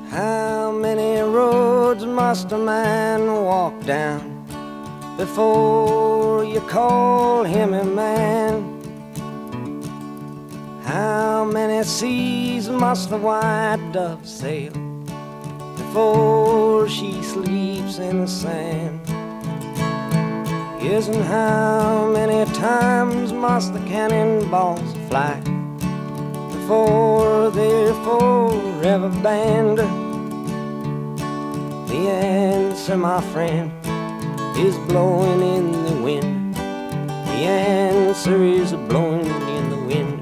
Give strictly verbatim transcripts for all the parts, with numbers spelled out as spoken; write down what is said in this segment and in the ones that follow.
How many roads must a man walk down before you call him a man? How many seas must the white dove sail before she sleeps in the sand? Yes, and how many times must the cannonballs fly before they're forever banned? The answer, my friend, is blowing in the wind. The answer is blowing in the wind.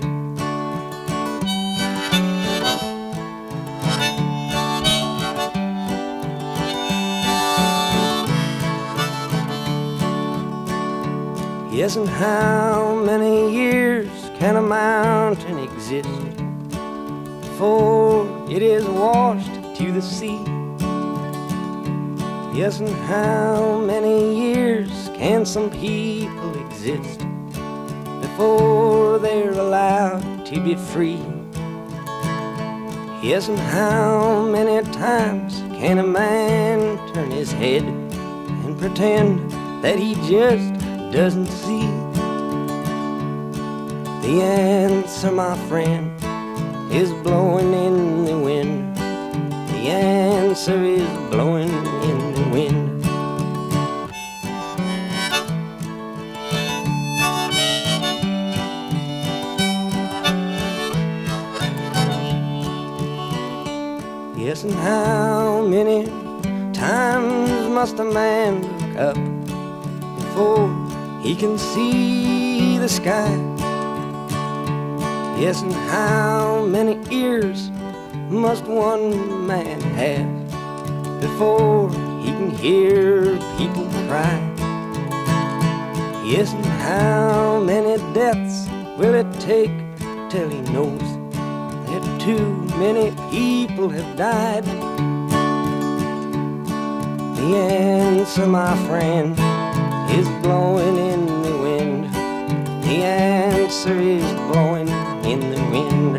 Yes, and how many years can a mountain exist before it is washed to the sea? Yes, and how many years can some people exist before they're allowed to be free? Yes, and how many times can a man turn his head and pretend that he just doesn't see? The answer, my friend, is blowing in the wind. The answer is blowing in the wind. Yes, and how many times must a man look up before he can see the sky? Yes, and how many ears must one man have before he can hear people cry? Yes, and how many deaths will it take till he knows that too many people have died? The answer, my friend, is blowing in the wind. The answer is blowing in the wind.